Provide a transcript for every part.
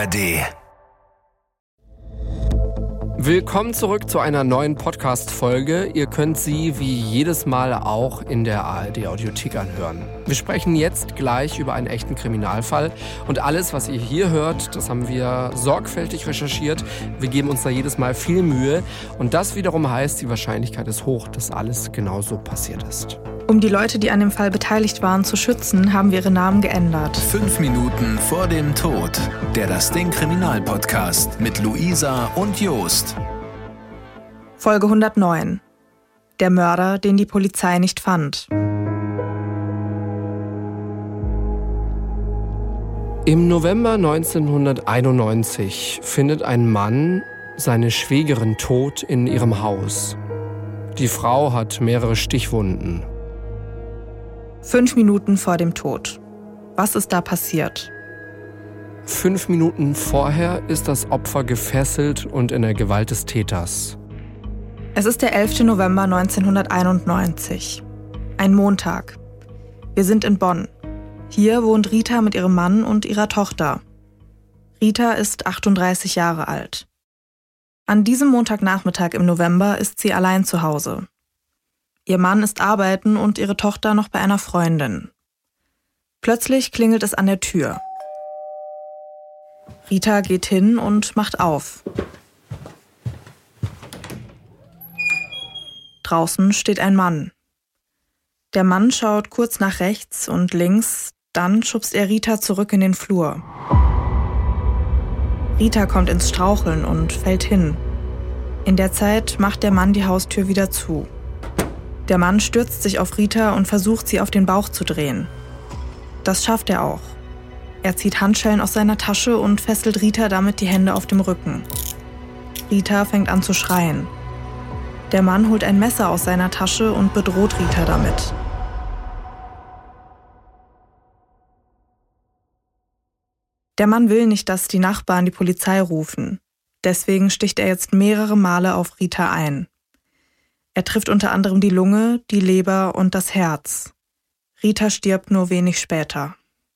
ARD. Willkommen zurück zu einer neuen Podcast-Folge. Ihr könnt sie wie jedes Mal auch in der ARD-Audiothek anhören. Wir sprechen jetzt gleich über einen echten Kriminalfall. Und alles, was ihr hier hört, das haben wir sorgfältig recherchiert. Wir geben uns da jedes Mal viel Mühe. Und das wiederum heißt, die Wahrscheinlichkeit ist hoch, dass alles genauso passiert ist. Um die Leute, die an dem Fall beteiligt waren, zu schützen, haben wir ihre Namen geändert. 5 Minuten vor dem Tod. Der Das Ding Kriminalpodcast mit Luisa und Jost. Folge 109. Der Mörder, den die Polizei nicht fand. Im November 1991 findet ein Mann seine Schwägerin tot in ihrem Haus. Die Frau hat mehrere Stichwunden. 5 Minuten vor dem Tod. Was ist da passiert? 5 Minuten vorher ist das Opfer gefesselt und in der Gewalt des Täters. Es ist der 11. November 1991. Ein Montag. Wir sind in Bonn. Hier wohnt Rita mit ihrem Mann und ihrer Tochter. Rita ist 38 Jahre alt. An diesem Montagnachmittag im November ist sie allein zu Hause. Ihr Mann ist arbeiten und ihre Tochter noch bei einer Freundin. Plötzlich klingelt es an der Tür. Rita geht hin und macht auf. Draußen steht ein Mann. Der Mann schaut kurz nach rechts und links, dann schubst er Rita zurück in den Flur. Rita kommt ins Straucheln und fällt hin. In der Zeit macht der Mann die Haustür wieder zu. Der Mann stürzt sich auf Rita und versucht, sie auf den Bauch zu drehen. Das schafft er auch. Er zieht Handschellen aus seiner Tasche und fesselt Rita damit die Hände auf dem Rücken. Rita fängt an zu schreien. Der Mann holt ein Messer aus seiner Tasche und bedroht Rita damit. Der Mann will nicht, dass die Nachbarn die Polizei rufen. Deswegen sticht er jetzt mehrere Male auf Rita ein. Er trifft unter anderem die Lunge, die Leber und das Herz. Rita stirbt nur wenig später.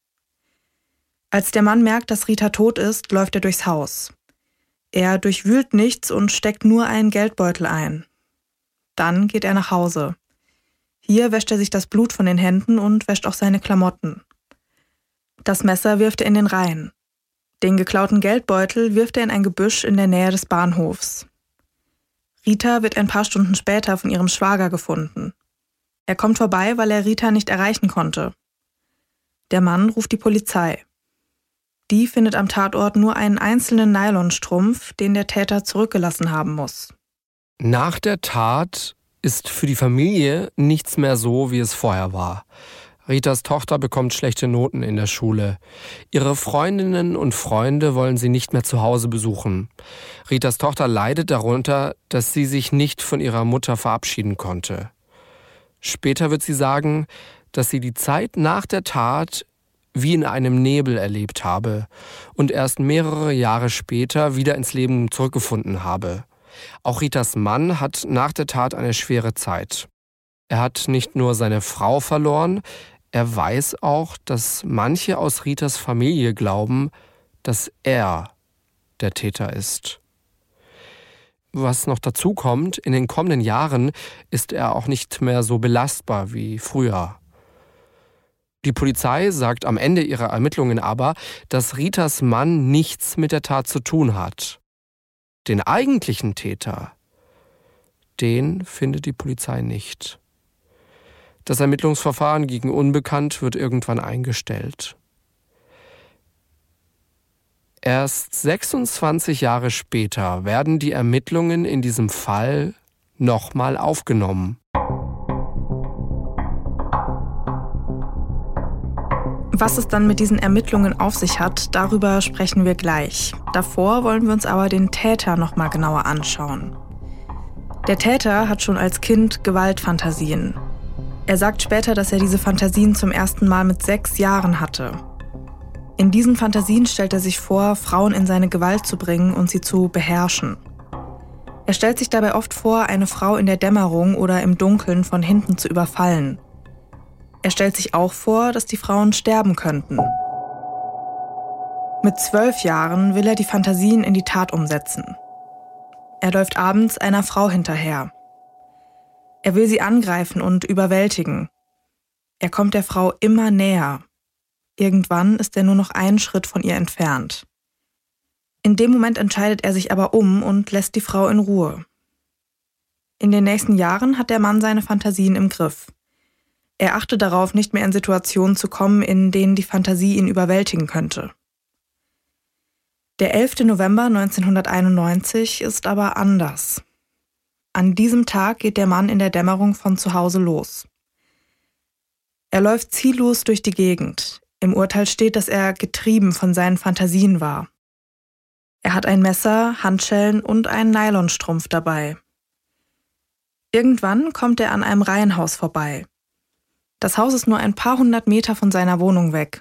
Als der Mann merkt, dass Rita tot ist, läuft er durchs Haus. Er durchwühlt nichts und steckt nur einen Geldbeutel ein. Dann geht er nach Hause. Hier wäscht er sich das Blut von den Händen und wäscht auch seine Klamotten. Das Messer wirft er in den Rhein. Den geklauten Geldbeutel wirft er in ein Gebüsch in der Nähe des Bahnhofs. Rita wird ein paar Stunden später von ihrem Schwager gefunden. Er kommt vorbei, weil er Rita nicht erreichen konnte. Der Mann ruft die Polizei. Die findet am Tatort nur einen einzelnen Nylonstrumpf, den der Täter zurückgelassen haben muss. Nach der Tat ist für die Familie nichts mehr so, wie es vorher war. Ritas Tochter bekommt schlechte Noten in der Schule. Ihre Freundinnen und Freunde wollen sie nicht mehr zu Hause besuchen. Ritas Tochter leidet darunter, dass sie sich nicht von ihrer Mutter verabschieden konnte. Später wird sie sagen, dass sie die Zeit nach der Tat wie in einem Nebel erlebt habe und erst mehrere Jahre später wieder ins Leben zurückgefunden habe. Auch Ritas Mann hat nach der Tat eine schwere Zeit. Er hat nicht nur seine Frau verloren, er weiß auch, dass manche aus Ritas Familie glauben, dass er der Täter ist. Was noch dazu kommt, in den kommenden Jahren ist er auch nicht mehr so belastbar wie früher. Die Polizei sagt am Ende ihrer Ermittlungen aber, dass Ritas Mann nichts mit der Tat zu tun hat. Den eigentlichen Täter, den findet die Polizei nicht. Das Ermittlungsverfahren gegen Unbekannt wird irgendwann eingestellt. Erst 26 Jahre später werden die Ermittlungen in diesem Fall nochmal aufgenommen. Was es dann mit diesen Ermittlungen auf sich hat, darüber sprechen wir gleich. Davor wollen wir uns aber den Täter nochmal genauer anschauen. Der Täter hat schon als Kind Gewaltfantasien. Er sagt später, dass er diese Fantasien zum ersten Mal mit 6 Jahren hatte. In diesen Fantasien stellt er sich vor, Frauen in seine Gewalt zu bringen und sie zu beherrschen. Er stellt sich dabei oft vor, eine Frau in der Dämmerung oder im Dunkeln von hinten zu überfallen. Er stellt sich auch vor, dass die Frauen sterben könnten. Mit 12 Jahren will er die Fantasien in die Tat umsetzen. Er läuft abends einer Frau hinterher. Er will sie angreifen und überwältigen. Er kommt der Frau immer näher. Irgendwann ist er nur noch einen Schritt von ihr entfernt. In dem Moment entscheidet er sich aber um und lässt die Frau in Ruhe. In den nächsten Jahren hat der Mann seine Fantasien im Griff. Er achtet darauf, nicht mehr in Situationen zu kommen, in denen die Fantasie ihn überwältigen könnte. Der 11. November 1991 ist aber anders. An diesem Tag geht der Mann in der Dämmerung von zu Hause los. Er läuft ziellos durch die Gegend. Im Urteil steht, dass er getrieben von seinen Fantasien war. Er hat ein Messer, Handschellen und einen Nylonstrumpf dabei. Irgendwann kommt er an einem Reihenhaus vorbei. Das Haus ist nur ein paar hundert Meter von seiner Wohnung weg.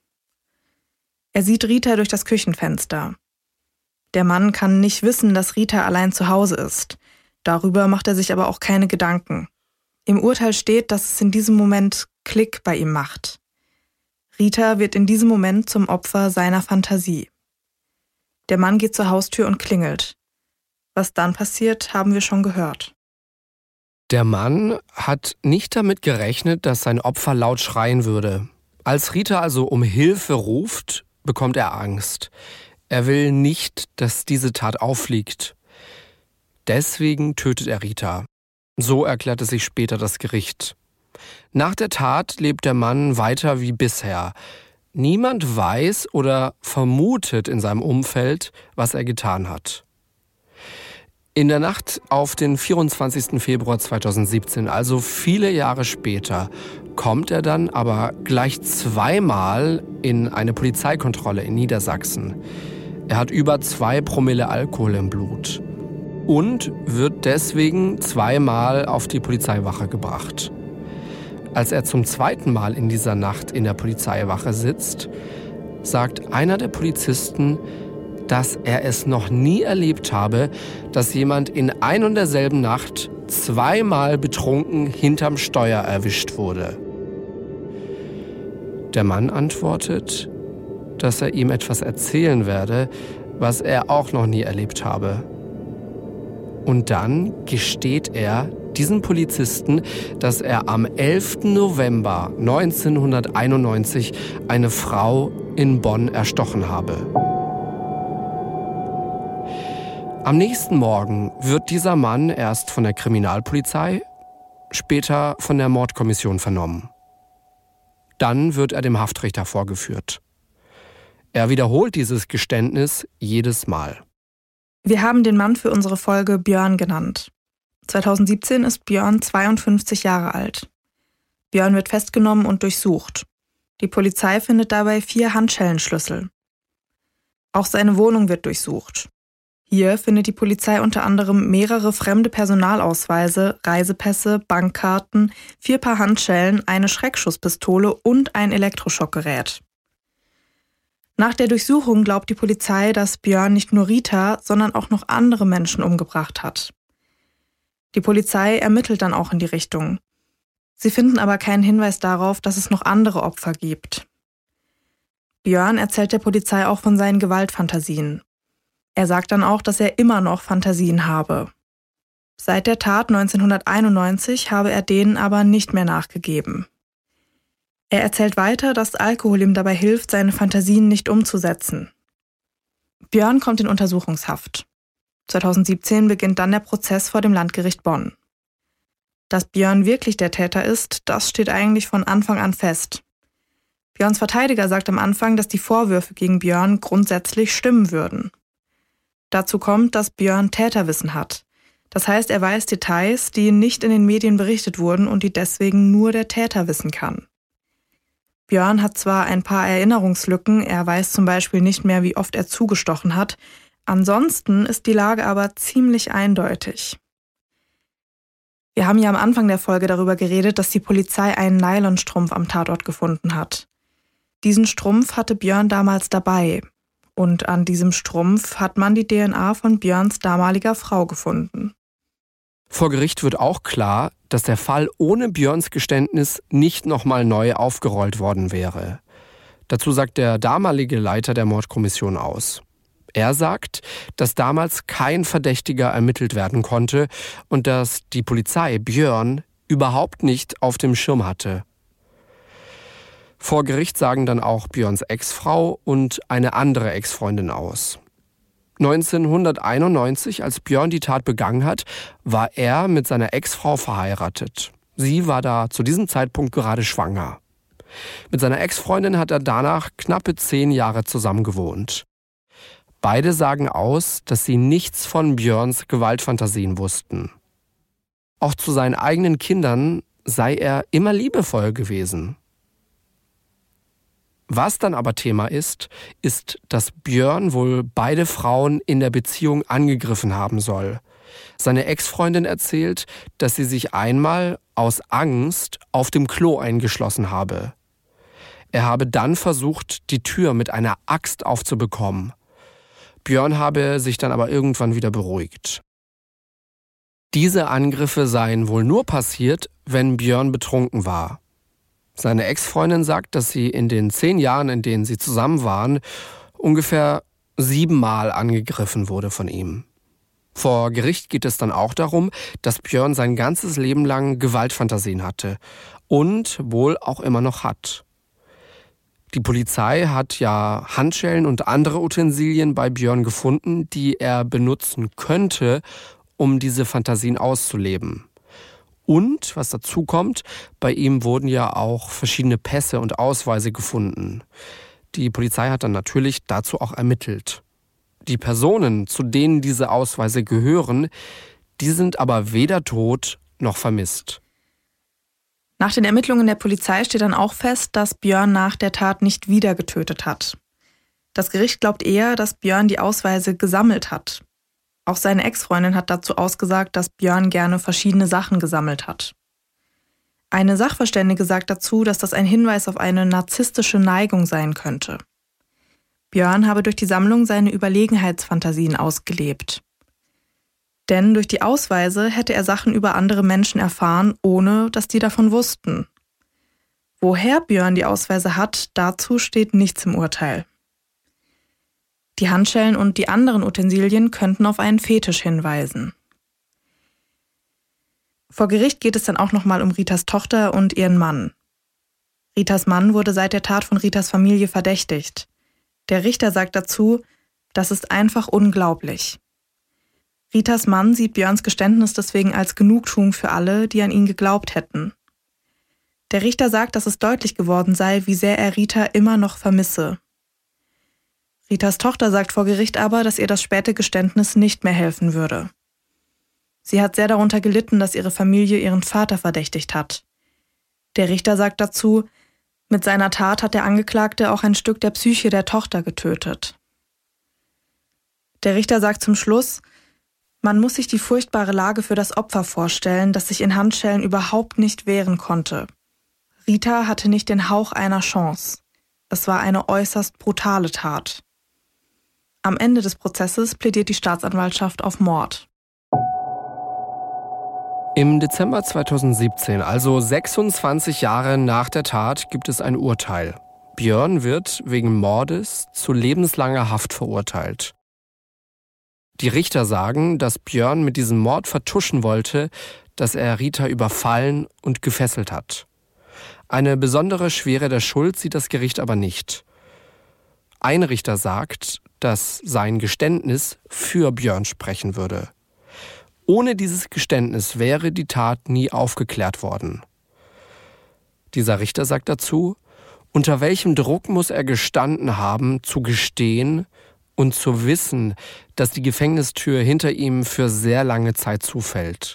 Er sieht Rita durch das Küchenfenster. Der Mann kann nicht wissen, dass Rita allein zu Hause ist. Darüber macht er sich aber auch keine Gedanken. Im Urteil steht, dass es in diesem Moment Klick bei ihm macht. Rita wird in diesem Moment zum Opfer seiner Fantasie. Der Mann geht zur Haustür und klingelt. Was dann passiert, haben wir schon gehört. Der Mann hat nicht damit gerechnet, dass sein Opfer laut schreien würde. Als Rita also um Hilfe ruft, bekommt er Angst. Er will nicht, dass diese Tat auffliegt. Deswegen tötet er Rita. So erklärte sich später das Gericht. Nach der Tat lebt der Mann weiter wie bisher. Niemand weiß oder vermutet in seinem Umfeld, was er getan hat. In der Nacht auf den 24. Februar 2017, also viele Jahre später, kommt er dann aber gleich zweimal in eine Polizeikontrolle in Niedersachsen. Er hat über 2 Promille Alkohol im Blut und wird deswegen zweimal auf die Polizeiwache gebracht. Als er zum zweiten Mal in dieser Nacht in der Polizeiwache sitzt, sagt einer der Polizisten, dass er es noch nie erlebt habe, dass jemand in ein und derselben Nacht zweimal betrunken hinterm Steuer erwischt wurde. Der Mann antwortet, dass er ihm etwas erzählen werde, was er auch noch nie erlebt habe. Und dann gesteht er diesen Polizisten, dass er am 11. November 1991 eine Frau in Bonn erstochen habe. Am nächsten Morgen wird dieser Mann erst von der Kriminalpolizei, später von der Mordkommission vernommen. Dann wird er dem Haftrichter vorgeführt. Er wiederholt dieses Geständnis jedes Mal. Wir haben den Mann für unsere Folge Björn genannt. 2017 ist Björn 52 Jahre alt. Björn wird festgenommen und durchsucht. Die Polizei findet dabei 4 Handschellenschlüssel. Auch seine Wohnung wird durchsucht. Hier findet die Polizei unter anderem mehrere fremde Personalausweise, Reisepässe, Bankkarten, 4 Paar Handschellen, eine Schreckschusspistole und ein Elektroschockgerät. Nach der Durchsuchung glaubt die Polizei, dass Björn nicht nur Rita, sondern auch noch andere Menschen umgebracht hat. Die Polizei ermittelt dann auch in die Richtung. Sie finden aber keinen Hinweis darauf, dass es noch andere Opfer gibt. Björn erzählt der Polizei auch von seinen Gewaltfantasien. Er sagt dann auch, dass er immer noch Fantasien habe. Seit der Tat 1991 habe er denen aber nicht mehr nachgegeben. Er erzählt weiter, dass Alkohol ihm dabei hilft, seine Fantasien nicht umzusetzen. Björn kommt in Untersuchungshaft. 2017 beginnt dann der Prozess vor dem Landgericht Bonn. Dass Björn wirklich der Täter ist, das steht eigentlich von Anfang an fest. Björns Verteidiger sagt am Anfang, dass die Vorwürfe gegen Björn grundsätzlich stimmen würden. Dazu kommt, dass Björn Täterwissen hat. Das heißt, er weiß Details, die nicht in den Medien berichtet wurden und die deswegen nur der Täter wissen kann. Björn hat zwar ein paar Erinnerungslücken, er weiß zum Beispiel nicht mehr, wie oft er zugestochen hat, ansonsten ist die Lage aber ziemlich eindeutig. Wir haben ja am Anfang der Folge darüber geredet, dass die Polizei einen Nylonstrumpf am Tatort gefunden hat. Diesen Strumpf hatte Björn damals dabei. Und an diesem Strumpf hat man die DNA von Björns damaliger Frau gefunden. Vor Gericht wird auch klar, dass der Fall ohne Björns Geständnis nicht nochmal neu aufgerollt worden wäre. Dazu sagt der damalige Leiter der Mordkommission aus. Er sagt, dass damals kein Verdächtiger ermittelt werden konnte und dass die Polizei Björn überhaupt nicht auf dem Schirm hatte. Vor Gericht sagen dann auch Björns Ex-Frau und eine andere Ex-Freundin aus. 1991, als Björn die Tat begangen hat, war er mit seiner Ex-Frau verheiratet. Sie war da zu diesem Zeitpunkt gerade schwanger. Mit seiner Ex-Freundin hat er danach knappe 10 Jahre zusammengewohnt. Beide sagen aus, dass sie nichts von Björns Gewaltfantasien wussten. Auch zu seinen eigenen Kindern sei er immer liebevoll gewesen. Was dann aber Thema ist, dass Björn wohl beide Frauen in der Beziehung angegriffen haben soll. Seine Ex-Freundin erzählt, dass sie sich einmal aus Angst auf dem Klo eingeschlossen habe. Er habe dann versucht, die Tür mit einer Axt aufzubekommen. Björn habe sich dann aber irgendwann wieder beruhigt. Diese Angriffe seien wohl nur passiert, wenn Björn betrunken war. Seine Ex-Freundin sagt, dass sie in den 10 Jahren, in denen sie zusammen waren, ungefähr 7 Mal angegriffen wurde von ihm. Vor Gericht geht es dann auch darum, dass Björn sein ganzes Leben lang Gewaltfantasien hatte und wohl auch immer noch hat. Die Polizei hat ja Handschellen und andere Utensilien bei Björn gefunden, die er benutzen könnte, um diese Fantasien auszuleben. Und, was dazu kommt, bei ihm wurden ja auch verschiedene Pässe und Ausweise gefunden. Die Polizei hat dann natürlich dazu auch ermittelt. Die Personen, zu denen diese Ausweise gehören, die sind aber weder tot noch vermisst. Nach den Ermittlungen der Polizei steht dann auch fest, dass Björn nach der Tat nicht wieder getötet hat. Das Gericht glaubt eher, dass Björn die Ausweise gesammelt hat. Auch seine Ex-Freundin hat dazu ausgesagt, dass Björn gerne verschiedene Sachen gesammelt hat. Eine Sachverständige sagt dazu, dass das ein Hinweis auf eine narzisstische Neigung sein könnte. Björn habe durch die Sammlung seine Überlegenheitsfantasien ausgelebt. Denn durch die Ausweise hätte er Sachen über andere Menschen erfahren, ohne dass die davon wussten. Woher Björn die Ausweise hat, dazu steht nichts im Urteil. Die Handschellen und die anderen Utensilien könnten auf einen Fetisch hinweisen. Vor Gericht geht es dann auch nochmal um Ritas Tochter und ihren Mann. Ritas Mann wurde seit der Tat von Ritas Familie verdächtigt. Der Richter sagt dazu, das ist einfach unglaublich. Ritas Mann sieht Björns Geständnis deswegen als Genugtuung für alle, die an ihn geglaubt hätten. Der Richter sagt, dass es deutlich geworden sei, wie sehr er Rita immer noch vermisse. Ritas Tochter sagt vor Gericht aber, dass ihr das späte Geständnis nicht mehr helfen würde. Sie hat sehr darunter gelitten, dass ihre Familie ihren Vater verdächtigt hat. Der Richter sagt dazu, mit seiner Tat hat der Angeklagte auch ein Stück der Psyche der Tochter getötet. Der Richter sagt zum Schluss, man muss sich die furchtbare Lage für das Opfer vorstellen, das sich in Handschellen überhaupt nicht wehren konnte. Rita hatte nicht den Hauch einer Chance. Es war eine äußerst brutale Tat. Am Ende des Prozesses plädiert die Staatsanwaltschaft auf Mord. Im Dezember 2017, also 26 Jahre nach der Tat, gibt es ein Urteil. Björn wird wegen Mordes zu lebenslanger Haft verurteilt. Die Richter sagen, dass Björn mit diesem Mord vertuschen wollte, dass er Rita überfallen und gefesselt hat. Eine besondere Schwere der Schuld sieht das Gericht aber nicht. Ein Richter sagt, dass sein Geständnis für Björn sprechen würde. Ohne dieses Geständnis wäre die Tat nie aufgeklärt worden. Dieser Richter sagt dazu, unter welchem Druck muss er gestanden haben, zu gestehen und zu wissen, dass die Gefängnistür hinter ihm für sehr lange Zeit zufällt.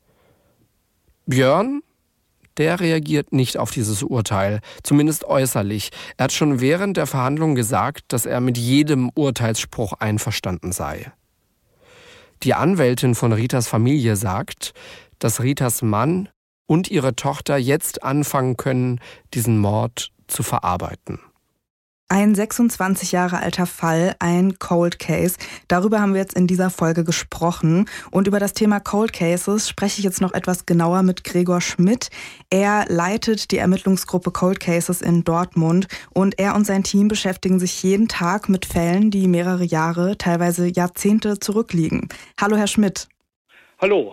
Björn, der reagiert nicht auf dieses Urteil, zumindest äußerlich. Er hat schon während der Verhandlung gesagt, dass er mit jedem Urteilsspruch einverstanden sei. Die Anwältin von Ritas Familie sagt, dass Ritas Mann und ihre Tochter jetzt anfangen können, diesen Mord zu verarbeiten. Ein 26 Jahre alter Fall, ein Cold Case. Darüber haben wir jetzt in dieser Folge gesprochen. Und über das Thema Cold Cases spreche ich jetzt noch etwas genauer mit Gregor Schmidt. Er leitet die Ermittlungsgruppe Cold Cases in Dortmund. Und er und sein Team beschäftigen sich jeden Tag mit Fällen, die mehrere Jahre, teilweise Jahrzehnte zurückliegen. Hallo, Herr Schmidt. Hallo.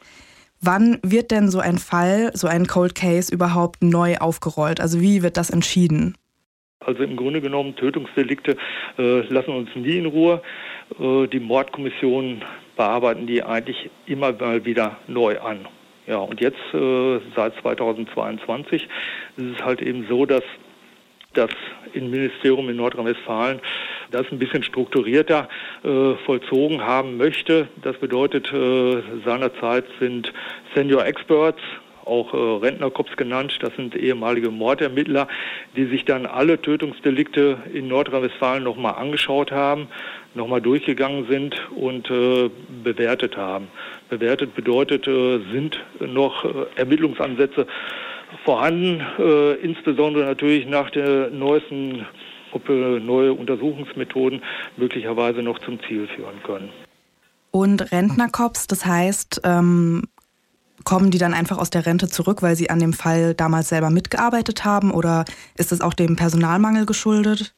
Wann wird denn so ein Fall, so ein Cold Case überhaupt neu aufgerollt? Also wie wird das entschieden? Also im Grunde genommen, Tötungsdelikte lassen uns nie in Ruhe. Die Mordkommissionen bearbeiten die eigentlich immer mal wieder neu an. Ja, und jetzt seit 2022 ist es halt eben so, dass das Innenministerium in Nordrhein-Westfalen das ein bisschen strukturierter vollzogen haben möchte. Das bedeutet, seinerzeit sind Senior Experts, auch Rentnerkorps genannt, das sind ehemalige Mordermittler, die sich dann alle Tötungsdelikte in Nordrhein-Westfalen nochmal angeschaut haben, nochmal durchgegangen sind und bewertet haben. Bewertet bedeutet, sind noch Ermittlungsansätze vorhanden, insbesondere natürlich nach der neuesten Gruppe neue Untersuchungsmethoden möglicherweise noch zum Ziel führen können. Und Rentnerkorps, das heißt, kommen die dann einfach aus der Rente zurück, weil sie an dem Fall damals selber mitgearbeitet haben, oder ist es auch dem Personalmangel geschuldet?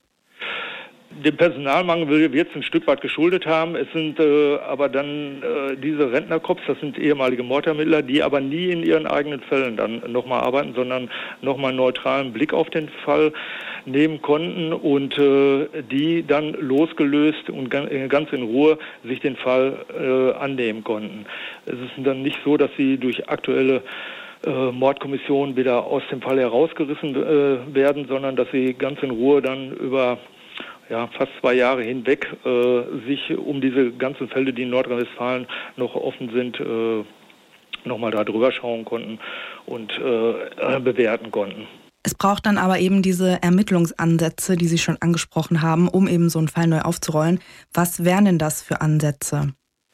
Dem Personalmangel wird es ein Stück weit geschuldet haben. Es sind aber dann diese Rentnerkorps, das sind ehemalige Mordermittler, die aber nie in ihren eigenen Fällen dann nochmal arbeiten, sondern nochmal einen neutralen Blick auf den Fall nehmen konnten und die dann losgelöst und ganz in Ruhe sich den Fall annehmen konnten. Es ist dann nicht so, dass sie durch aktuelle Mordkommissionen wieder aus dem Fall herausgerissen werden, sondern dass sie ganz in Ruhe dann über fast 2 Jahre hinweg sich um diese ganzen Fälle, die in Nordrhein-Westfalen noch offen sind, nochmal da drüber schauen konnten und bewerten konnten. Es braucht dann aber eben diese Ermittlungsansätze, die Sie schon angesprochen haben, um eben so einen Fall neu aufzurollen. Was wären denn das für Ansätze?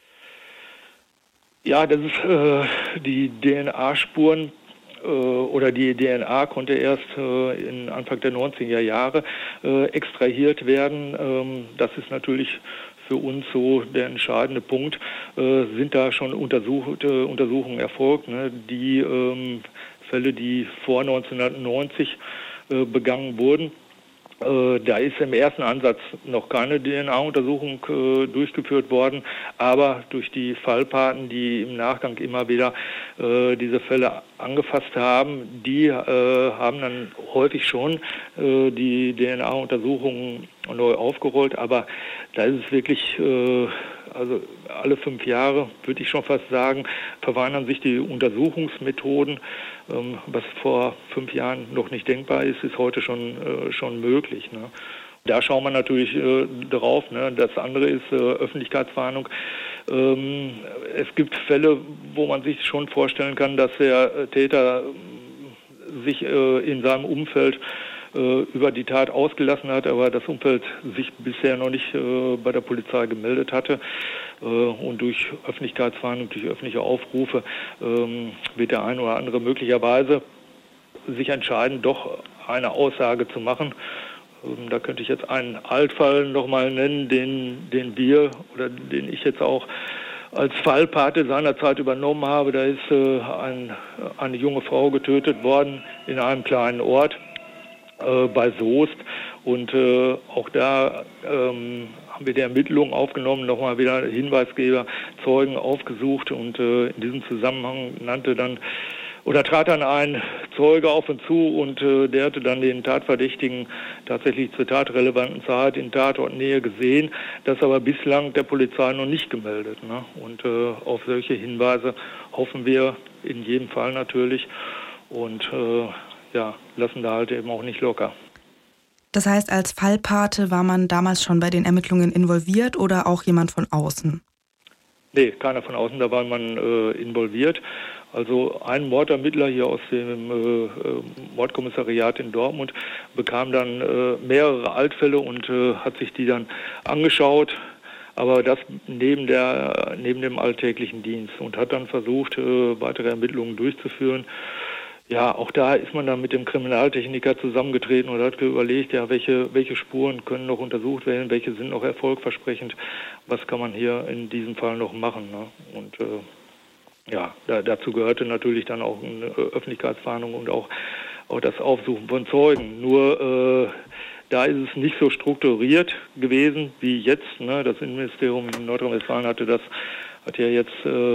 Ja, das ist die DNA-Spuren. Oder die DNA konnte erst in Anfang der 90er Jahre extrahiert werden. Das ist natürlich für uns so der entscheidende Punkt. Sind da schon Untersuchungen erfolgt, ne? Die Fälle, die vor 1990 begangen wurden. Da ist im ersten Ansatz noch keine DNA-Untersuchung durchgeführt worden, aber durch die Fallpaten, die im Nachgang immer wieder diese Fälle angefasst haben, die haben dann häufig schon die DNA-Untersuchungen neu aufgerollt, aber da ist es wirklich, also alle 5 Jahre, würde ich schon fast sagen, verfeinern sich die Untersuchungsmethoden. Was vor 5 Jahren noch nicht denkbar ist, ist heute schon möglich. Ne? Da schauen wir natürlich drauf. Ne? Das andere ist Öffentlichkeitswarnung. Es gibt Fälle, wo man sich schon vorstellen kann, dass der Täter sich in seinem Umfeld über die Tat ausgelassen hat, aber das Umfeld sich bisher noch nicht bei der Polizei gemeldet hatte. Und durch Öffentlichkeitswarnung, durch öffentliche Aufrufe wird der ein oder andere möglicherweise sich entscheiden, doch eine Aussage zu machen. Da könnte ich jetzt einen Altfall nochmal nennen, den ich jetzt auch als Fallpate seinerzeit übernommen habe. Da ist eine junge Frau getötet worden in einem kleinen Ort bei Soest, und auch da haben wir die Ermittlungen aufgenommen, nochmal wieder Hinweisgeber, Zeugen aufgesucht, und in diesem Zusammenhang trat dann ein Zeuge auf uns zu, und der hatte dann den Tatverdächtigen tatsächlich zur tatrelevanten Zeit in Tatortnähe gesehen, das aber bislang der Polizei noch nicht gemeldet. Ne? Und auf solche Hinweise hoffen wir in jedem Fall natürlich, und lassen da halt eben auch nicht locker. Das heißt, als Fallpate war man damals schon bei den Ermittlungen involviert oder auch jemand von außen? Nee, keiner von außen, da war man involviert. Also ein Mordermittler hier aus dem Mordkommissariat in Dortmund bekam dann mehrere Altfälle und hat sich die dann angeschaut, aber das neben dem alltäglichen Dienst, und hat dann versucht, weitere Ermittlungen durchzuführen. Ja, auch da ist man dann mit dem Kriminaltechniker zusammengetreten und hat überlegt, ja, welche Spuren können noch untersucht werden, welche sind noch erfolgversprechend, was kann man hier in diesem Fall noch machen. Ne? Und dazu gehörte natürlich dann auch eine Öffentlichkeitsfahndung und auch das Aufsuchen von Zeugen. Nur da ist es nicht so strukturiert gewesen wie jetzt. Ne? Das Innenministerium in Nordrhein-Westfalen hat ja jetzt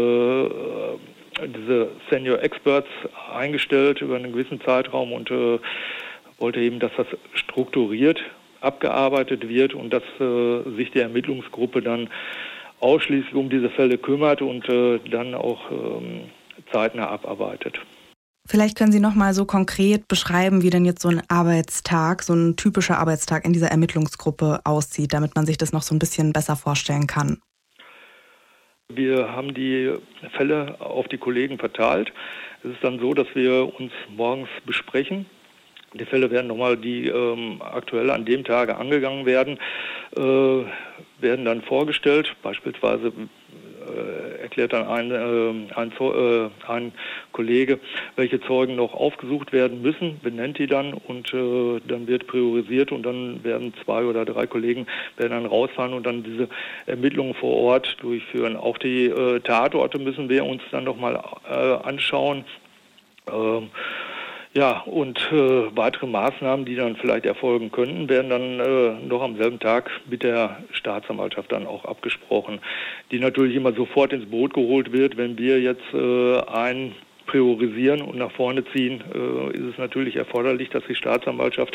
diese Senior Experts eingestellt über einen gewissen Zeitraum und wollte eben, dass das strukturiert abgearbeitet wird und dass sich die Ermittlungsgruppe dann ausschließlich um diese Fälle kümmert und dann auch zeitnah abarbeitet. Vielleicht können Sie noch mal so konkret beschreiben, wie denn jetzt so ein Arbeitstag, so ein typischer Arbeitstag in dieser Ermittlungsgruppe aussieht, damit man sich das noch so ein bisschen besser vorstellen kann. Wir haben die Fälle auf die Kollegen verteilt. Es ist dann so, dass wir uns morgens besprechen. Die Fälle werden nochmal, die aktuell an dem Tage angegangen werden, werden dann vorgestellt. Beispielsweise erklärt dann ein Kollege, welche Zeugen noch aufgesucht werden müssen, benennt die dann und dann wird priorisiert und dann werden 2 oder 3 Kollegen werden dann rausfahren und dann diese Ermittlungen vor Ort durchführen. Auch die Tatorte müssen wir uns dann nochmal anschauen. Weitere Maßnahmen, die dann vielleicht erfolgen könnten, werden dann noch am selben Tag mit der Staatsanwaltschaft dann auch abgesprochen, die natürlich immer sofort ins Boot geholt wird. Wenn wir jetzt einen priorisieren und nach vorne ziehen, ist es natürlich erforderlich, dass die Staatsanwaltschaft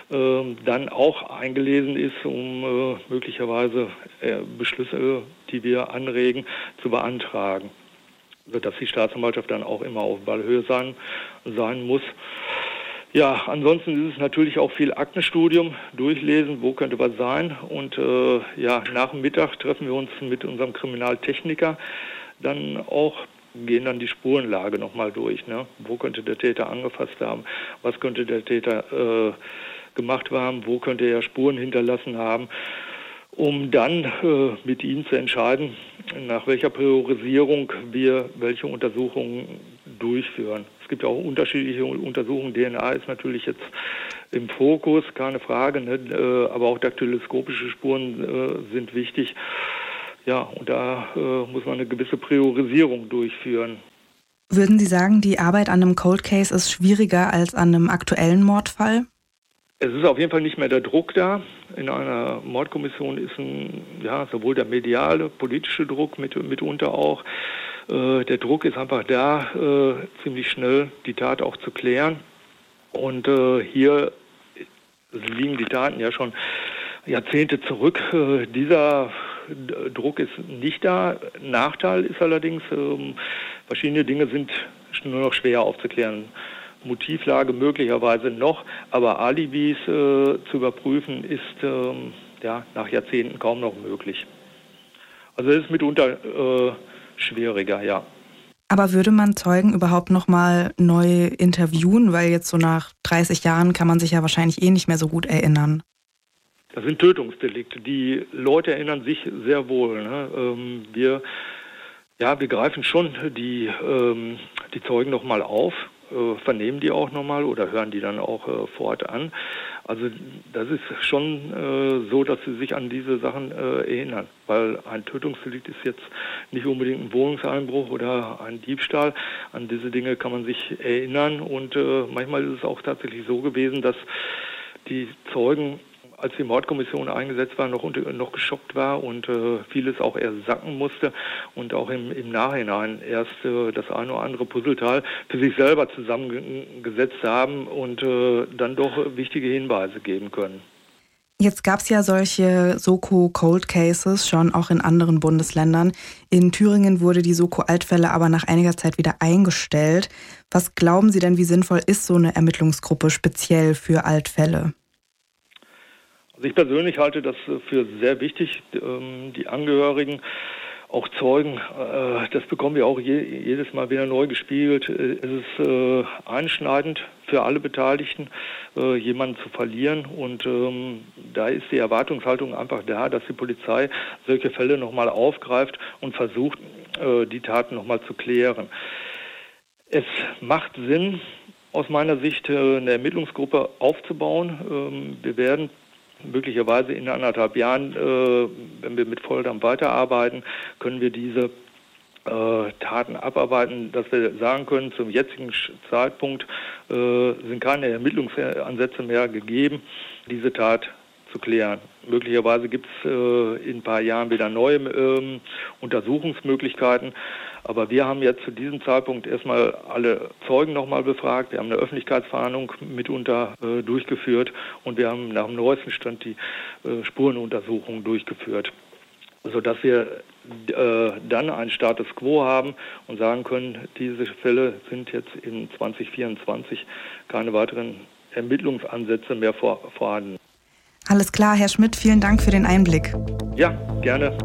dann auch eingelesen ist, um möglicherweise Beschlüsse, die wir anregen, zu beantragen. Dass die Staatsanwaltschaft dann auch immer auf Ballhöhe sein muss. Ja, ansonsten ist es natürlich auch viel Aktenstudium, durchlesen, wo könnte was sein. Und nach dem Mittag treffen wir uns mit unserem Kriminaltechniker dann auch, gehen dann die Spurenlage nochmal durch. Ne? Wo könnte der Täter angefasst haben? Was könnte der Täter gemacht haben? Wo könnte er Spuren hinterlassen haben? Um dann mit ihm zu entscheiden, nach welcher Priorisierung wir welche Untersuchungen durchführen. Es gibt ja auch unterschiedliche Untersuchungen. DNA ist natürlich jetzt im Fokus, keine Frage, ne? Aber auch daktyloskopische Spuren sind wichtig. Ja, und da muss man eine gewisse Priorisierung durchführen. Würden Sie sagen, die Arbeit an einem Cold Case ist schwieriger als an einem aktuellen Mordfall? Es ist auf jeden Fall nicht mehr der Druck da. In einer Mordkommission ist sowohl der mediale, politische Druck mitunter auch. Der Druck ist einfach da, ziemlich schnell die Tat auch zu klären. Und hier liegen die Taten ja schon Jahrzehnte zurück. Dieser Druck ist nicht da. Nachteil ist allerdings, verschiedene Dinge sind nur noch schwer aufzuklären. Motivlage möglicherweise noch, aber Alibis zu überprüfen ist nach Jahrzehnten kaum noch möglich. Also es ist mitunter schwieriger, ja. Aber würde man Zeugen überhaupt noch mal neu interviewen? Weil jetzt so nach 30 Jahren kann man sich ja wahrscheinlich nicht mehr so gut erinnern. Das sind Tötungsdelikte. Die Leute erinnern sich sehr wohl. Ne? Wir greifen schon die Zeugen noch mal auf. Vernehmen die auch nochmal oder hören die dann auch vor Ort an. Also das ist schon so, dass sie sich an diese Sachen erinnern, weil ein Tötungsdelikt ist jetzt nicht unbedingt ein Wohnungseinbruch oder ein Diebstahl. An diese Dinge kann man sich erinnern und manchmal ist es auch tatsächlich so gewesen, dass die Zeugen, als die Mordkommission eingesetzt war, noch geschockt war und vieles auch erst sacken musste und auch im Nachhinein erst das eine oder andere Puzzleteil für sich selber zusammengesetzt haben und dann doch wichtige Hinweise geben können. Jetzt gab es ja solche Soko Cold Cases schon auch in anderen Bundesländern. In Thüringen wurde die Soko Altfälle aber nach einiger Zeit wieder eingestellt. Was glauben Sie denn, wie sinnvoll ist so eine Ermittlungsgruppe speziell für Altfälle? Also ich persönlich halte das für sehr wichtig, die Angehörigen, auch Zeugen, das bekommen wir auch jedes Mal wieder neu gespiegelt. Es ist einschneidend für alle Beteiligten, jemanden zu verlieren und da ist die Erwartungshaltung einfach da, dass die Polizei solche Fälle nochmal aufgreift und versucht, die Taten nochmal zu klären. Es macht Sinn, aus meiner Sicht eine Ermittlungsgruppe aufzubauen. Wir werden möglicherweise in 1,5 Jahren, wenn wir mit Volldampf weiterarbeiten, können wir diese Taten abarbeiten, dass wir sagen können, zum jetzigen Zeitpunkt sind keine Ermittlungsansätze mehr gegeben, diese Tat zu klären. Möglicherweise gibt es in ein paar Jahren wieder neue Untersuchungsmöglichkeiten. Aber wir haben jetzt zu diesem Zeitpunkt erstmal alle Zeugen nochmal befragt. Wir haben eine Öffentlichkeitsverhandlung mitunter durchgeführt und wir haben nach dem neuesten Stand die Spurenuntersuchungen durchgeführt, sodass wir dann einen Status quo haben und sagen können, diese Fälle sind jetzt in 2024 keine weiteren Ermittlungsansätze mehr vorhanden. Alles klar, Herr Schmidt, vielen Dank für den Einblick. Ja, gerne.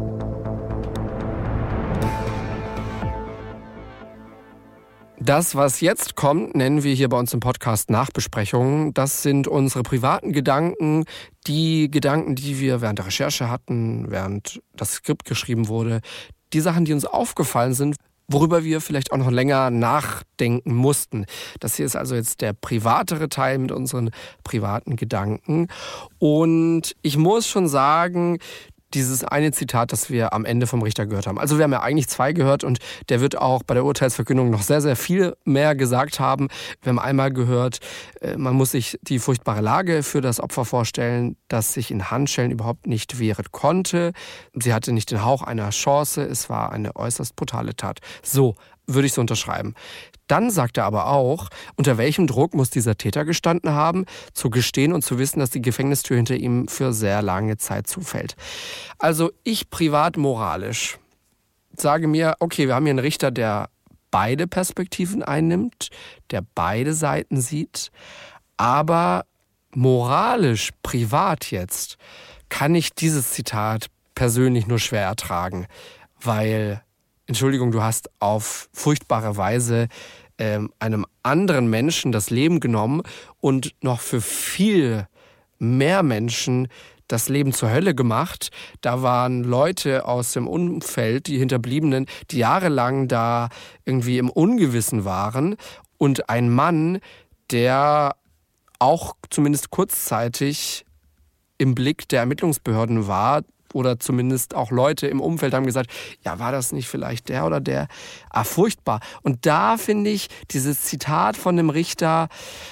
Das, was jetzt kommt, nennen wir hier bei uns im Podcast Nachbesprechungen. Das sind unsere privaten Gedanken, die wir während der Recherche hatten, während das Skript geschrieben wurde. Die Sachen, die uns aufgefallen sind, worüber wir vielleicht auch noch länger nachdenken mussten. Das hier ist also jetzt der privatere Teil mit unseren privaten Gedanken. Und ich muss schon sagen, dieses eine Zitat, das wir am Ende vom Richter gehört haben. Also wir haben ja eigentlich 2 gehört und der wird auch bei der Urteilsverkündung noch sehr, sehr viel mehr gesagt haben. Wir haben einmal gehört, man muss sich die furchtbare Lage für das Opfer vorstellen, das sich in Handschellen überhaupt nicht wehren konnte. Sie hatte nicht den Hauch einer Chance. Es war eine äußerst brutale Tat. So würde ich so unterschreiben. Dann sagt er aber auch, unter welchem Druck muss dieser Täter gestanden haben, zu gestehen und zu wissen, dass die Gefängnistür hinter ihm für sehr lange Zeit zufällt. Also ich privat moralisch sage mir, okay, wir haben hier einen Richter, der beide Perspektiven einnimmt, der beide Seiten sieht, aber moralisch, privat jetzt, kann ich dieses Zitat persönlich nur schwer ertragen, weil, Entschuldigung, du hast auf furchtbare Weise einem anderen Menschen das Leben genommen und noch für viel mehr Menschen das Leben zur Hölle gemacht. Da waren Leute aus dem Umfeld, die Hinterbliebenen, die jahrelang da irgendwie im Ungewissen waren. Und ein Mann, der auch zumindest kurzzeitig im Blick der Ermittlungsbehörden war, oder zumindest auch Leute im Umfeld haben gesagt, ja, war das nicht vielleicht der oder der? Ah, furchtbar. Und da finde ich dieses Zitat von dem Richter,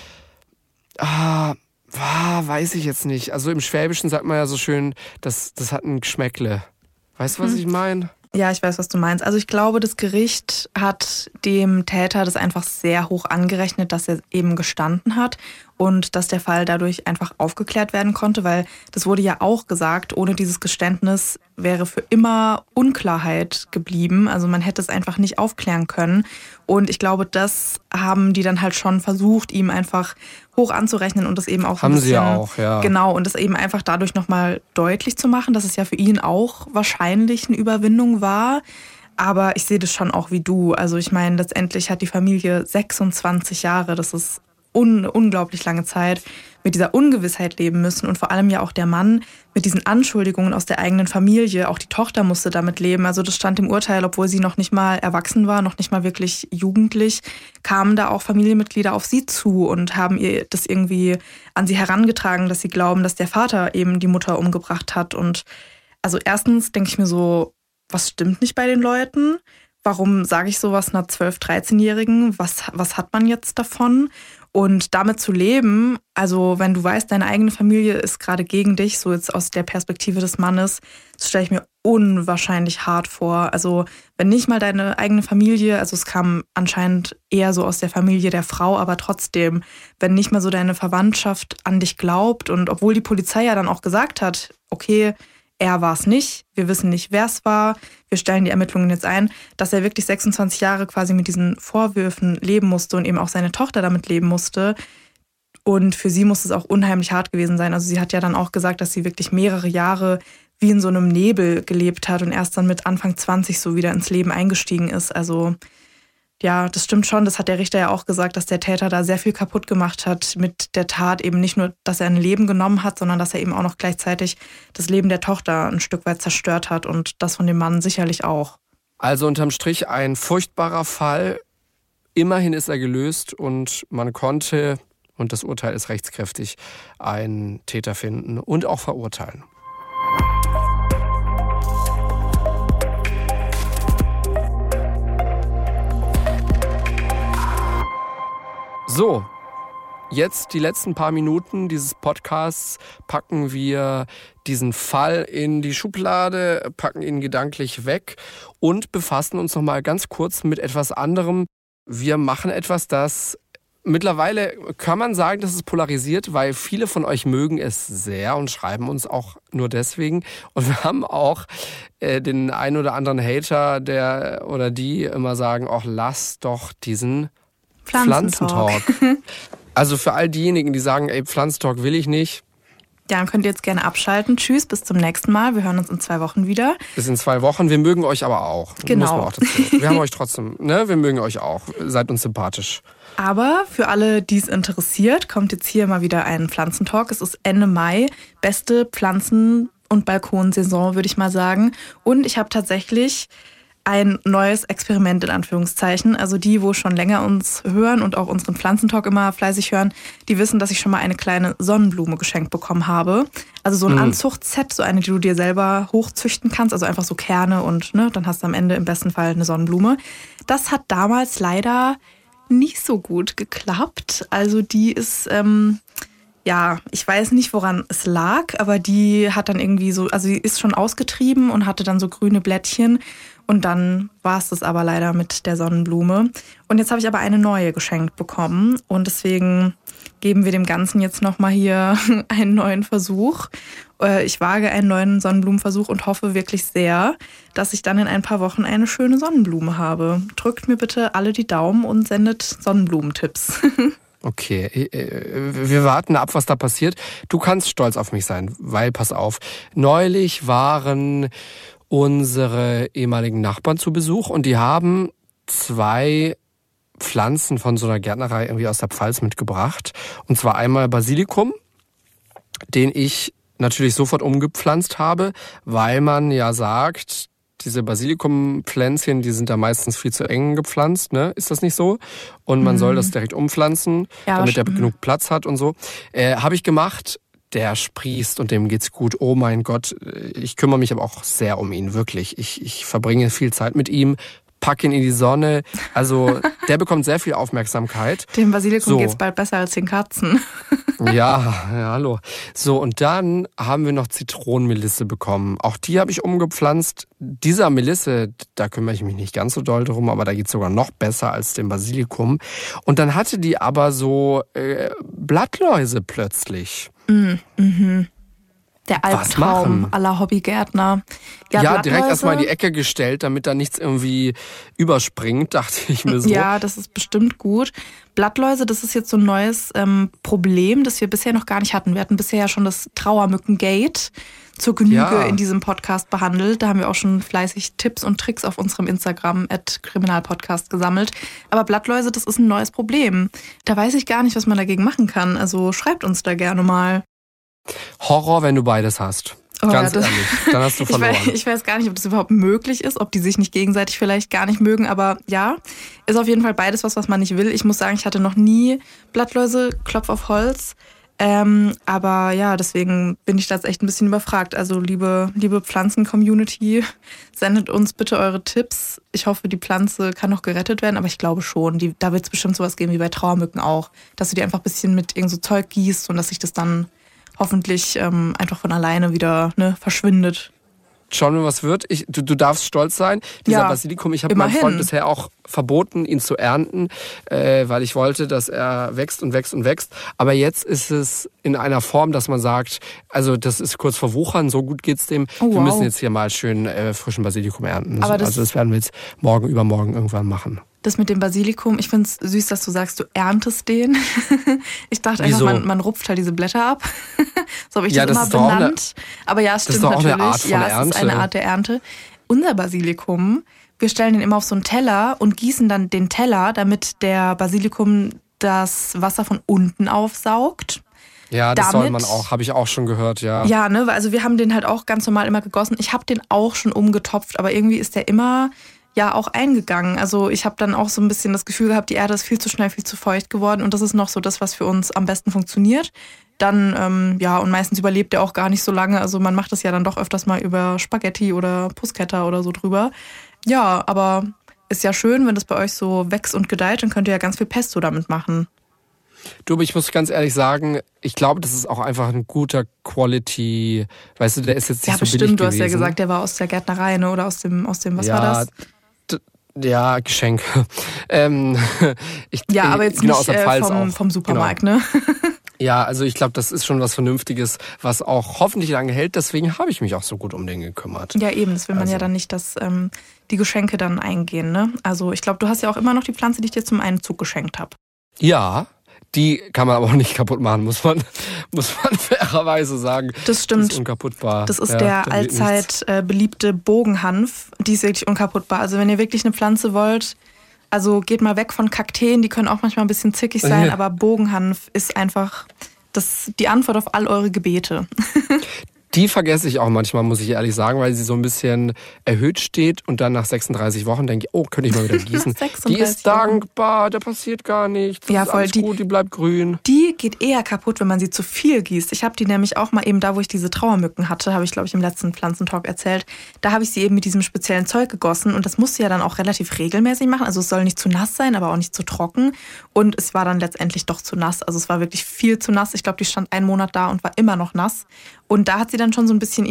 weiß ich jetzt nicht. Also im Schwäbischen sagt man ja so schön, das hat ein Geschmäckle. Weißt du, was ich meine? Ja, ich weiß, was du meinst. Also ich glaube, das Gericht hat dem Täter das einfach sehr hoch angerechnet, dass er eben gestanden hat und dass der Fall dadurch einfach aufgeklärt werden konnte, weil das wurde ja auch gesagt, ohne dieses Geständnis wäre für immer Unklarheit geblieben. Also man hätte es einfach nicht aufklären können. Und ich glaube, das haben die dann halt schon versucht, ihm einfach hoch anzurechnen und das eben auch haben ein bisschen, sie ja auch, ja. Genau, und das eben einfach dadurch nochmal deutlich zu machen, dass es ja für ihn auch wahrscheinlich eine Überwindung war. Aber ich sehe das schon auch wie du. Also ich meine, letztendlich hat die Familie 26 Jahre, das ist unglaublich lange Zeit, mit dieser Ungewissheit leben müssen und vor allem ja auch der Mann mit diesen Anschuldigungen aus der eigenen Familie. Auch die Tochter musste damit leben. Also das stand im Urteil, obwohl sie noch nicht mal erwachsen war, noch nicht mal wirklich jugendlich, kamen da auch Familienmitglieder auf sie zu und haben ihr das irgendwie an sie herangetragen, dass sie glauben, dass der Vater eben die Mutter umgebracht hat. Und also erstens denke ich mir so, was stimmt nicht bei den Leuten? Warum sage ich sowas einer 12-, 13-Jährigen? Was hat man jetzt davon? Und damit zu leben, also wenn du weißt, deine eigene Familie ist gerade gegen dich, so jetzt aus der Perspektive des Mannes, das stelle ich mir unwahrscheinlich hart vor. Also wenn nicht mal deine eigene Familie, also es kam anscheinend eher so aus der Familie der Frau, aber trotzdem, wenn nicht mal so deine Verwandtschaft an dich glaubt und obwohl die Polizei ja dann auch gesagt hat, okay, er war es nicht, wir wissen nicht, wer es war, wir stellen die Ermittlungen jetzt ein, dass er wirklich 26 Jahre quasi mit diesen Vorwürfen leben musste und eben auch seine Tochter damit leben musste. Und für sie muss es auch unheimlich hart gewesen sein. Also sie hat ja dann auch gesagt, dass sie wirklich mehrere Jahre wie in so einem Nebel gelebt hat und erst dann mit Anfang 20 so wieder ins Leben eingestiegen ist. Also ja, das stimmt schon. Das hat der Richter ja auch gesagt, dass der Täter da sehr viel kaputt gemacht hat mit der Tat. Eben nicht nur, dass er ein Leben genommen hat, sondern dass er eben auch noch gleichzeitig das Leben der Tochter ein Stück weit zerstört hat und das von dem Mann sicherlich auch. Also unterm Strich ein furchtbarer Fall. Immerhin ist er gelöst und man konnte, und das Urteil ist rechtskräftig, einen Täter finden und auch verurteilen. So, jetzt die letzten paar Minuten dieses Podcasts packen wir diesen Fall in die Schublade, packen ihn gedanklich weg und befassen uns noch mal ganz kurz mit etwas anderem. Wir machen etwas, das mittlerweile kann man sagen, dass es polarisiert, weil viele von euch mögen es sehr und schreiben uns auch nur deswegen. Und wir haben auch den einen oder anderen Hater, der oder die immer sagen, ach, lass doch diesen Pflanzentalk. Also für all diejenigen, die sagen, ey, Pflanzentalk will ich nicht. Ja, dann könnt ihr jetzt gerne abschalten. Tschüss, bis zum nächsten Mal. Wir hören uns in 2 Wochen wieder. Bis in 2 Wochen. Wir mögen euch aber auch. Genau. Muss man auch dazu. Wir haben euch trotzdem, ne? Wir mögen euch auch. Seid uns sympathisch. Aber für alle, die es interessiert, kommt jetzt hier mal wieder ein Pflanzentalk. Es ist Ende Mai. Beste Pflanzen- und Balkonsaison, würde ich mal sagen. Und ich habe tatsächlich ein neues Experiment in Anführungszeichen. Also die, wo schon länger uns hören und auch unseren Pflanzentalk immer fleißig hören, die wissen, dass ich schon mal eine kleine Sonnenblume geschenkt bekommen habe. Also so ein Anzuchtset, so eine, die du dir selber hochzüchten kannst. Also einfach so Kerne und dann hast du am Ende im besten Fall eine Sonnenblume. Das hat damals leider nicht so gut geklappt. Also die ist, ich weiß nicht, woran es lag, aber die hat dann irgendwie so, also die ist schon ausgetrieben und hatte dann so grüne Blättchen. Und dann war es das aber leider mit der Sonnenblume. Und jetzt habe ich aber eine neue geschenkt bekommen. Und deswegen geben wir dem Ganzen jetzt nochmal hier einen neuen Versuch. Ich wage einen neuen Sonnenblumenversuch und hoffe wirklich sehr, dass ich dann in ein paar Wochen eine schöne Sonnenblume habe. Drückt mir bitte alle die Daumen und sendet Sonnenblumentipps. Okay, wir warten ab, was da passiert. Du kannst stolz auf mich sein, weil, pass auf, neulich waren unsere ehemaligen Nachbarn zu Besuch und die haben 2 Pflanzen von so einer Gärtnerei irgendwie aus der Pfalz mitgebracht. Und zwar einmal Basilikum, den ich natürlich sofort umgepflanzt habe, weil man ja sagt, diese Basilikumpflänzchen, die sind da meistens viel zu eng gepflanzt, ne? Ist das nicht so? Und man soll das direkt umpflanzen, damit er genug Platz hat und so. Habe ich gemacht. Der sprießt und dem geht's gut. Oh mein Gott, ich kümmere mich aber auch sehr um ihn, wirklich. Ich verbringe viel Zeit mit ihm, pack ihn in die Sonne. Also der bekommt sehr viel Aufmerksamkeit. Dem Basilikum geht's bald besser als den Katzen. Ja, hallo. So, und dann haben wir noch Zitronenmelisse bekommen. Auch die habe ich umgepflanzt. Dieser Melisse, da kümmere ich mich nicht ganz so doll drum, aber da geht's sogar noch besser als dem Basilikum. Und dann hatte die aber so Blattläuse plötzlich. Der Albtraum aller Hobbygärtner. Ja, direkt erstmal in die Ecke gestellt, damit da nichts irgendwie überspringt, dachte ich mir so. Ja, das ist bestimmt gut. Blattläuse, das ist jetzt so ein neues Problem, das wir bisher noch gar nicht hatten. Wir hatten bisher ja schon das Trauermückengate zur Genüge in diesem Podcast behandelt. Da haben wir auch schon fleißig Tipps und Tricks auf unserem Instagram @kriminalpodcast gesammelt. Aber Blattläuse, das ist ein neues Problem. Da weiß ich gar nicht, was man dagegen machen kann. Also schreibt uns da gerne mal. Horror, wenn du beides hast. Ganz ehrlich, dann hast du verloren. Ich weiß gar nicht, ob das überhaupt möglich ist, ob die sich nicht gegenseitig vielleicht gar nicht mögen. Aber ja, ist auf jeden Fall beides was man nicht will. Ich muss sagen, ich hatte noch nie Blattläuse, Klopf auf Holz. Aber ja, deswegen bin ich da jetzt echt ein bisschen überfragt. Also liebe Pflanzen-Community, sendet uns bitte eure Tipps. Ich hoffe, die Pflanze kann noch gerettet werden, aber ich glaube schon. Da wird es bestimmt sowas geben wie bei Trauermücken auch. Dass du die einfach ein bisschen mit irgend so Zeug gießt und dass sich das dann hoffentlich einfach von alleine wieder verschwindet. Schauen wir, was wird. Du darfst stolz sein. Dieser Basilikum, ich habe meinem Freund bisher auch verboten, ihn zu ernten, weil ich wollte, dass er wächst und wächst und wächst. Aber jetzt ist es in einer Form, dass man sagt, also das ist kurz vor Wuchern, so gut geht's dem. Oh, wow. Wir müssen jetzt hier mal schön frischen Basilikum ernten. Aber das werden wir jetzt übermorgen irgendwann machen. Das mit dem Basilikum, ich finde es süß, dass du sagst, du erntest den. Ich dachte einfach, man rupft halt diese Blätter ab. So habe ich das immer benannt. Aber ja, es stimmt natürlich. Das ist doch eine Art von Ernte. Es ist eine Art der Ernte. Unser Basilikum, wir stellen den immer auf so einen Teller und gießen dann den Teller, damit der Basilikum das Wasser von unten aufsaugt. Ja, das soll man auch, habe ich auch schon gehört, ja. Ja, also wir haben den halt auch ganz normal immer gegossen. Ich habe den auch schon umgetopft, aber irgendwie ist der immer ja auch eingegangen. Also ich habe dann auch so ein bisschen das Gefühl gehabt, die Erde ist viel zu schnell, viel zu feucht geworden und das ist noch so das, was für uns am besten funktioniert. Dann, und meistens überlebt er auch gar nicht so lange. Also man macht das ja dann doch öfters mal über Spaghetti oder Bruschetta oder so drüber. Ja, aber ist ja schön, wenn das bei euch so wächst und gedeiht, dann könnt ihr ja ganz viel Pesto damit machen. Du, aber ich muss ganz ehrlich sagen, ich glaube, das ist auch einfach ein guter Quality, weißt du, der ist jetzt nicht so billig gewesen. Ja, bestimmt, du hast ja gesagt, der war aus der Gärtnerei, ne? Oder aus dem, was war das? Ja, Geschenk. Aber jetzt genau, nicht vom Supermarkt, genau. Ne? Ja, also ich glaube, das ist schon was Vernünftiges, was auch hoffentlich lange hält. Deswegen habe ich mich auch so gut um den gekümmert. Ja, eben. Das will man ja dann nicht, dass die Geschenke dann eingehen, ne? Also ich glaube, du hast ja auch immer noch die Pflanze, die ich dir zum Einzug geschenkt habe. Ja, die kann man aber auch nicht kaputt machen, muss man fairerweise sagen. Das stimmt. Die ist unkaputtbar. Das ist der allzeit beliebte Bogenhanf. Die ist wirklich unkaputtbar. Also wenn ihr wirklich eine Pflanze wollt, also geht mal weg von Kakteen, die können auch manchmal ein bisschen zickig sein, aber Bogenhanf ist einfach die Antwort auf all eure Gebete. Die vergesse ich auch manchmal, muss ich ehrlich sagen, weil sie so ein bisschen erhöht steht und dann nach 36 Wochen denke ich, könnte ich mal wieder gießen. Die ist dankbar, da passiert gar nichts. Ja, voll. Alles gut, die bleibt grün. Die geht eher kaputt, wenn man sie zu viel gießt. Ich habe die nämlich auch mal eben da, wo ich diese Trauermücken hatte, habe ich glaube ich im letzten Pflanzentalk erzählt, da habe ich sie eben mit diesem speziellen Zeug gegossen und das musst du ja dann auch relativ regelmäßig machen. Also es soll nicht zu nass sein, aber auch nicht zu trocken und es war dann letztendlich doch zu nass. Also es war wirklich viel zu nass. Ich glaube, die stand 1 Monat da und war immer noch nass. Und da hat sie dann schon so ein bisschen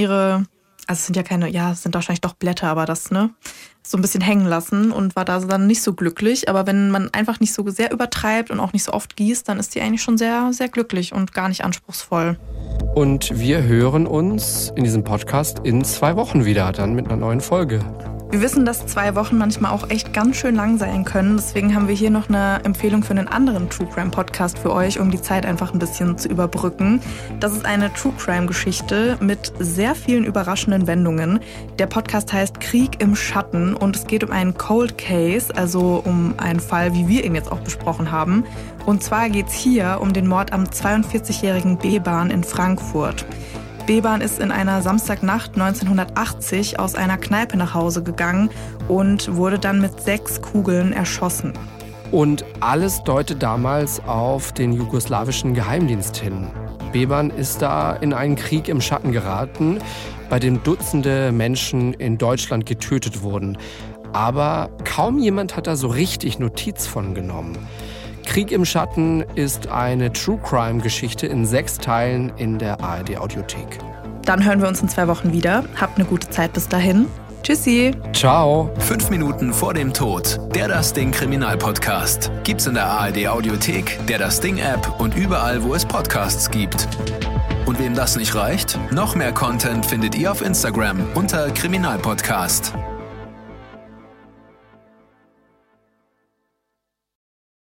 es sind ja es sind wahrscheinlich doch Blätter, aber das, ne, so ein bisschen hängen lassen und war da dann nicht so glücklich. Aber wenn man einfach nicht so sehr übertreibt und auch nicht so oft gießt, dann ist die eigentlich schon sehr, sehr glücklich und gar nicht anspruchsvoll. Und wir hören uns in diesem Podcast in 2 Wochen wieder, dann mit einer neuen Folge. Wir wissen, dass 2 Wochen manchmal auch echt ganz schön lang sein können. Deswegen haben wir hier noch eine Empfehlung für einen anderen True Crime Podcast für euch, um die Zeit einfach ein bisschen zu überbrücken. Das ist eine True Crime Geschichte mit sehr vielen überraschenden Wendungen. Der Podcast heißt Krieg im Schatten und es geht um einen Cold Case, also um einen Fall, wie wir ihn jetzt auch besprochen haben. Und zwar geht es hier um den Mord am 42-jährigen Beban in Frankfurt. Beban ist in einer Samstagnacht 1980 aus einer Kneipe nach Hause gegangen und wurde dann mit 6 Kugeln erschossen. Und alles deutet damals auf den jugoslawischen Geheimdienst hin. Beban ist da in einen Krieg im Schatten geraten, bei dem Dutzende Menschen in Deutschland getötet wurden. Aber kaum jemand hat da so richtig Notiz von genommen. Krieg im Schatten ist eine True-Crime-Geschichte in 6 Teilen in der ARD-Audiothek. Dann hören wir uns in 2 Wochen wieder. Habt eine gute Zeit bis dahin. Tschüssi. Ciao. 5 Minuten vor dem Tod. Der Das Ding Kriminalpodcast. Gibt's in der ARD-Audiothek, der Das Ding-App und überall, wo es Podcasts gibt. Und wem das nicht reicht? Noch mehr Content findet ihr auf Instagram unter Kriminalpodcast.